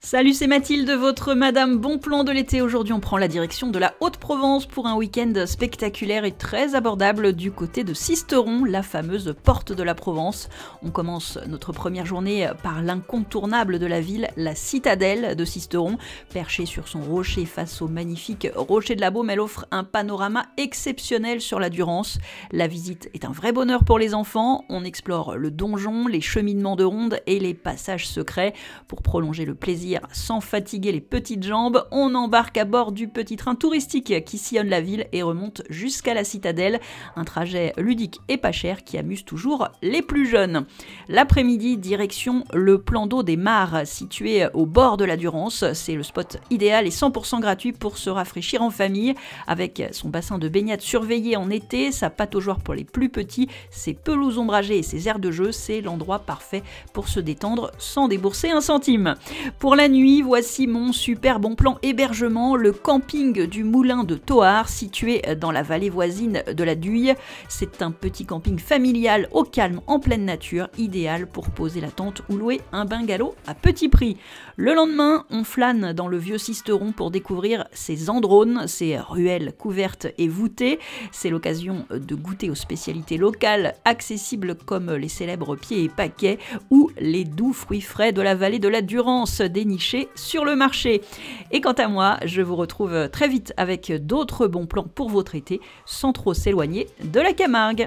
Salut, c'est Mathilde, votre Madame Bon Plan de l'été. Aujourd'hui, on prend la direction de la Haute-Provence pour un week-end spectaculaire et très abordable du côté de Sisteron, la fameuse porte de la Provence. On commence notre première journée par l'incontournable de la ville, la citadelle de Sisteron. Perchée sur son rocher face au magnifique rocher de la Baume, elle offre un panorama exceptionnel sur la Durance. La visite est un vrai bonheur pour les enfants. On explore le donjon, les cheminements de ronde et les passages secrets. Pour prolonger le plaisir sans fatiguer les petites jambes, on embarque à bord du petit train touristique qui sillonne la ville et remonte jusqu'à la citadelle. Un trajet ludique et pas cher qui amuse toujours les plus jeunes. L'après-midi, direction le plan d'eau des Mares, situé au bord de la Durance. C'est le spot idéal et 100% gratuit pour se rafraîchir en famille. Avec son bassin de baignade surveillé en été, sa pataugeoire pour les plus petits, ses pelouses ombragées et ses aires de jeu, c'est l'endroit parfait pour se détendre sans débourser un centime. Pour la nuit, voici mon super bon plan hébergement, le camping du Moulin de Thoard, situé dans la vallée voisine de la Duye. C'est un petit camping familial au calme en pleine nature, idéal pour poser la tente ou louer un bungalow à petit prix. Le lendemain, on flâne dans le vieux Sisteron pour découvrir ses andrones, ses ruelles couvertes et voûtées. C'est l'occasion de goûter aux spécialités locales, accessibles comme les célèbres pieds et paquets ou les doux fruits frais de la vallée de la Durance, dénichés sur le marché. Et quant à moi, je vous retrouve très vite avec d'autres bons plans pour votre été, sans trop s'éloigner de la Camargue.